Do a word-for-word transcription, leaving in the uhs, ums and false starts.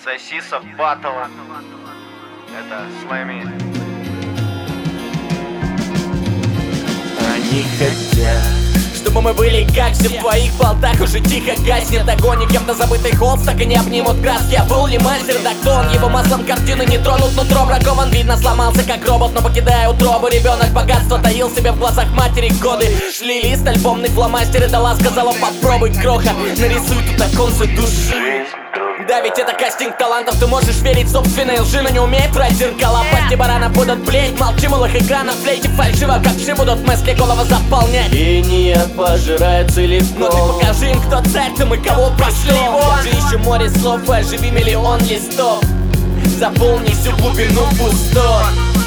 Сосиса Батова. Это своими. Они хотят, чтобы мы были как все в твоих болтах. Уже тихо гаснет огонь, и кем-то забытый холст так и не обнимут краски. А был ли мастер, да кто он? Его маслом картины не тронут, нутро бракован. Видно, сломался как робот, но покидая утробу. Ребенок богатство таил себе в глазах матери. Годы шли лист, альбомный фломастер, и дала, сказала: попробуй, кроха, нарисуй тут оконцы души. Да ведь это кастинг талантов, ты можешь верить в собственные лжи, но не умеет брать зеркала. Пасти барана будут блеять, молчи, малых экранов. Флейте фальшиво, как вши будут мысли голову заполнять. И не пожирает целиком. Но ты покажи им, кто царь, ты мы кого пошли вон. Же еще море слов, оживи миллион листов. Заполни всю глубину пустот.